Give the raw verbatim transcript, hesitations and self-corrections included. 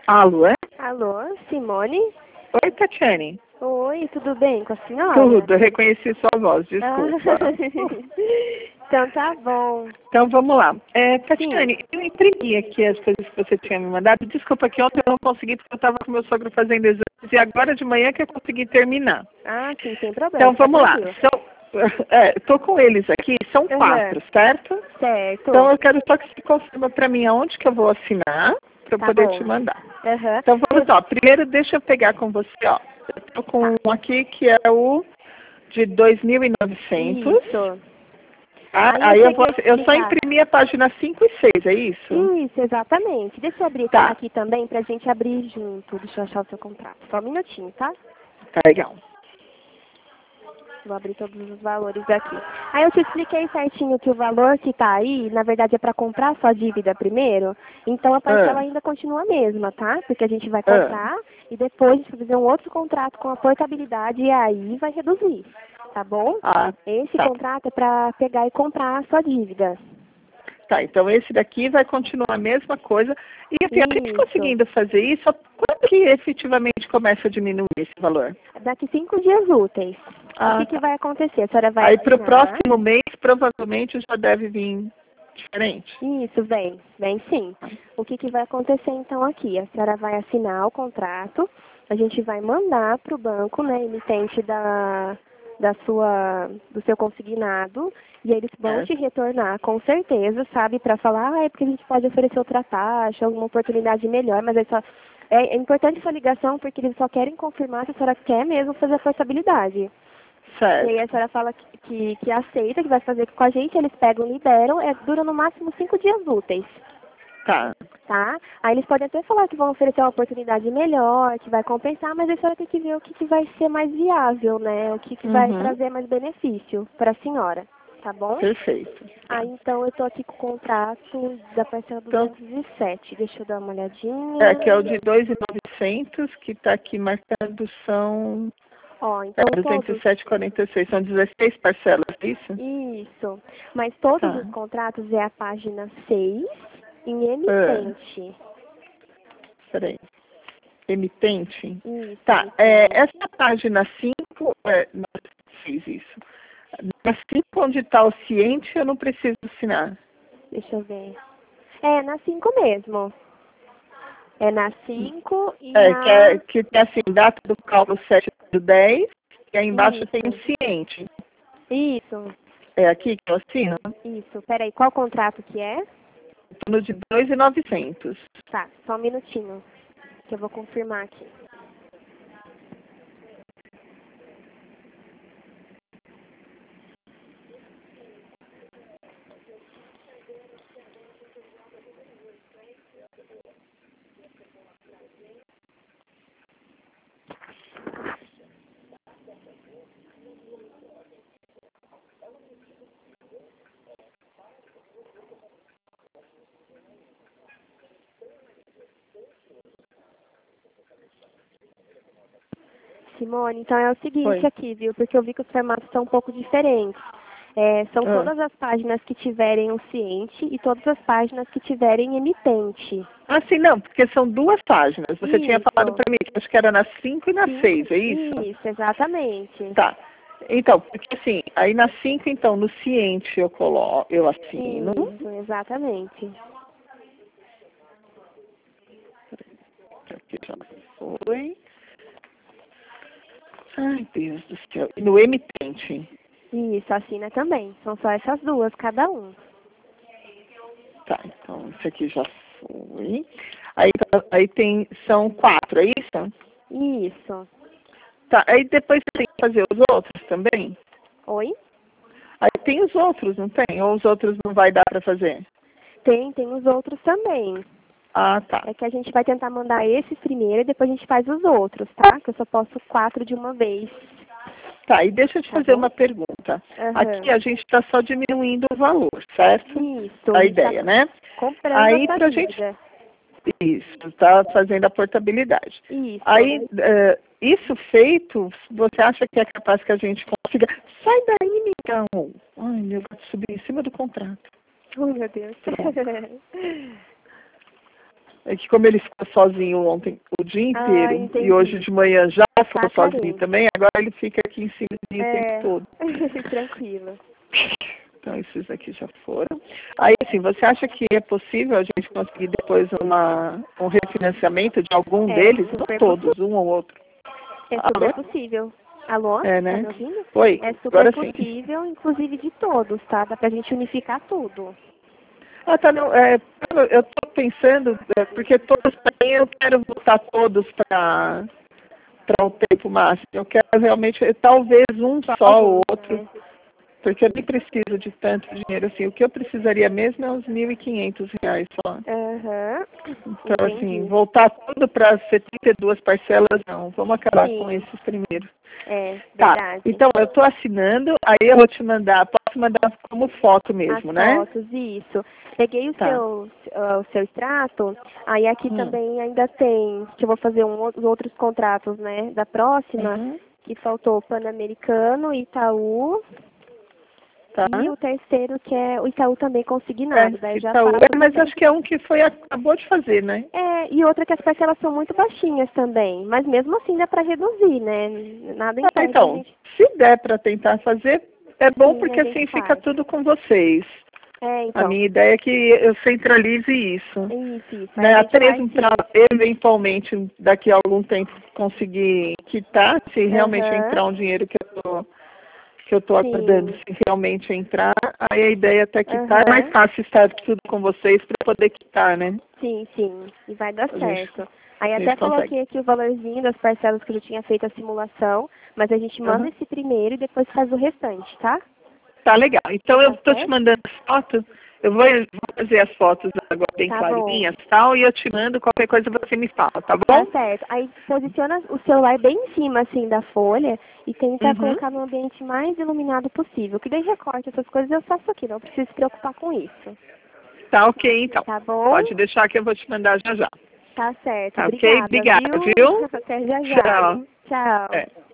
Alô, é? Alô, Simone? Oi, Tatiane. Oi, tudo bem com a senhora? Tudo, eu reconheci sua voz, desculpa. Ah, então tá bom. Então vamos lá. É, Tatiane, Sim. eu imprimi aqui as coisas que você tinha me mandado. Desculpa que ontem eu não consegui porque eu estava com meu sogro fazendo exames e agora de manhã que eu consegui terminar. Ah, sim, sem problema. Então tá vamos lá. tranquilo. São, é, tô com eles aqui, são Uhum. quatro, certo? Certo. Então eu quero só que você confirma para mim aonde que eu vou assinar para eu Tá poder bom. te mandar. Uhum. Então vamos lá. Primeiro deixa eu pegar com você, ó. Eu tô com um aqui que é o de dois mil e novecentos. Isso. Tá? Aí eu Aí eu vou, cheguei a eu só explicar. imprimi a página cinco e seis, é isso? Isso, exatamente. Deixa eu abrir Tá, aqui também pra gente abrir junto. Deixa eu achar o seu contrato. Só um minutinho, tá? tá legal. Vou abrir todos os valores aqui. Aí eu te expliquei certinho que o valor que está aí, na verdade é para comprar sua dívida primeiro. Então a parcela Ah, ainda continua a mesma, tá? Porque a gente vai ah, comprar e depois a gente vai fazer um outro contrato com a portabilidade e aí vai reduzir, tá bom? ah, Esse tá. contrato é para pegar e comprar a sua dívida. Tá, então esse daqui vai continuar a mesma coisa. E assim, a gente Isso. conseguindo fazer isso, quando que efetivamente começa a diminuir esse valor? Daqui cinco dias úteis. O Ah, que, que tá. vai acontecer? A senhora vai Aí para o assinar. próximo mês, provavelmente já deve vir diferente. Isso, vem, vem sim. O que, que vai acontecer então aqui? A senhora vai assinar o contrato, a gente vai mandar para o banco, né, emitente da, da sua, do seu consignado, e eles vão te Certo? retornar com certeza, sabe, para falar, ah, é porque a gente pode oferecer outra taxa, alguma oportunidade melhor, mas é só. É, é importante essa ligação porque eles só querem confirmar se a senhora quer mesmo fazer a portabilidade. E aí a Certo. senhora fala que, que, que aceita, que vai fazer com a gente, eles pegam e liberam, é, dura no máximo cinco dias úteis, Tá. tá? Aí eles podem até falar que vão oferecer uma oportunidade melhor, que vai compensar, mas a senhora tem que ver o que, que vai ser mais viável, né? O que, que vai Uhum. trazer mais benefício para a senhora, tá bom? Perfeito. Tá. Aí então eu tô aqui com o contrato da parcela Então, duzentos e sete, deixa eu dar uma é, olhadinha. que é o de dois mil e novecentos, que está aqui marcando, são Ó, é, então todos. duzentos e sete vírgula quarenta e seis, são dezesseis parcelas, é isso? Isso. Mas todos Tá. os contratos é a página seis em Ah, emitente. peraí. Emitente? Isso, Tá, é, emitente. essa página cinco, é, não fiz isso. Na cinco onde está o ciente, eu não preciso assinar. Deixa eu ver. É na cinco mesmo. É na cinco e É, que, é, na. que tem assim, data do cálculo sete do dez, e aí embaixo tem um Isso. ciente. Isso. É aqui que eu assino? Isso. Peraí, qual contrato que é? Tô no de dois mil e novecentos. Tá, só um minutinho. Que eu vou confirmar aqui. Simone, então é o seguinte Oi. aqui, viu? Porque eu vi que os formatos são um pouco diferentes. É, são Ah. todas as páginas que tiverem um ciente e todas as páginas que tiverem emitente. Ah, sim, não, porque são duas páginas. Você tinha falado Isso. para mim que acho que era na cinco e na Cinco. seis, é isso? Isso, exatamente. Tá. Então, porque assim, aí na cinco, então, no ciente eu coloco, eu assino. Isso, exatamente. Aqui já foi. Ai, Deus do céu. E no emitente. Isso, assina também. São só essas duas, cada um. Tá, então isso aqui já foi. Aí, tá- aí tem, são quatro, é isso? Isso. Tá, aí depois você tem que fazer os outros também? Oi? Aí tem os outros, não tem? Ou os outros não vai dar para fazer? Tem, tem os outros também. Ah, tá. É que a gente vai tentar mandar esses primeiro e depois a gente faz os outros, tá? Que eu só posso quatro de uma vez. Tá, e deixa eu te Tá fazer bom? uma pergunta. Aqui Aham. a gente está só diminuindo o valor, certo? Isso, a A gente tá ideia, né? comprando a Aí sua pra gente. dívida. Isso, está fazendo a portabilidade. Isso. Aí, eh, isso feito, você acha que é capaz que a gente consiga. Sai daí, migão! Ai, meu gato subiu em cima do contrato. Oh, meu Deus. Pronto. É que como ele ficou sozinho ontem o dia inteiro, ah, e hoje de manhã já ficou tá sozinho carente. também, agora ele fica aqui em cima de mim É. o tempo todo. Tranquilo. Então, esses aqui já foram. Aí, assim, você acha que é possível a gente conseguir depois uma, um refinanciamento de algum É deles? super Não todos, um ou outro. É super Alô? possível. Alô? É, Tá né? me ouvindo? Oi, É super agora sim. possível, inclusive de todos, tá? Dá pra gente unificar tudo. Ah, tá, não, é, eu tô pensando, é, porque todos também eu quero botar todos para para o tempo máximo. Eu quero realmente, talvez um Só só ou alguns, outro, né? porque eu nem preciso de tanto dinheiro assim. O que eu precisaria mesmo é uns mil e quinhentos reais só. Aham. Então, assim, Entendi. voltar tudo para setenta e duas parcelas, não. Vamos acabar com Sim. esses primeiro. É, Tá, verdade. então eu estou assinando, aí eu vou te mandar, posso mandar como foto As mesmo, né? fotos, isso. Peguei o Tá. seu, ah, o seu extrato, aí aqui Hum. também ainda tem, que eu vou fazer um, os outros contratos, né, da próxima, Uhum. que faltou o Pan-Americano, Itaú, Tá. e o terceiro que é o Itaú também consignado, É, daí eu já Itaú. faço É, mas também. acho que é um que foi, acabou de fazer, né? É, e outra que as parcelas são muito baixinhas também, mas mesmo assim dá para reduzir, né? Nada Ah, impede a então, gente. se der para tentar fazer, é bom Sim, a porque gente assim fica faz. tudo com vocês. É, A então. minha ideia é que eu centralize isso. Isso, isso. Aí Né? a gente Até faz mesmo para, sim. eventualmente, daqui a algum tempo, conseguir quitar, se realmente Aham. entrar um dinheiro que eu tô, que eu tô aguardando, Sim. se realmente entrar, aí a ideia é até quitar, é mais Aham. fácil estar tudo com vocês para poder quitar, né? Sim, sim. E vai dar A gente, certo. Aí a até gente consegue. coloquei aqui o valorzinho das parcelas que eu já tinha feito a simulação, mas a gente manda Uhum. esse primeiro e depois faz o restante, tá? Tá legal. Então eu Tá estou te certo? mandando as fotos. Eu vou, vou fazer as fotos agora bem Tá bom. clarinhas e tal, e eu te mando qualquer coisa você me fala, tá Tá bom? certo. Aí posiciona o celular bem em cima, assim, da folha e tenta Uhum. colocar no ambiente mais iluminado possível. Que daí recorte essas coisas eu faço aqui, não preciso se preocupar com isso. Tá ok, então. Tá bom? Pode deixar que eu vou te mandar já já. Tá certo. Tá ok? Obrigada, Obrigada, viu? viu? Até já já. Tchau. Tchau. É.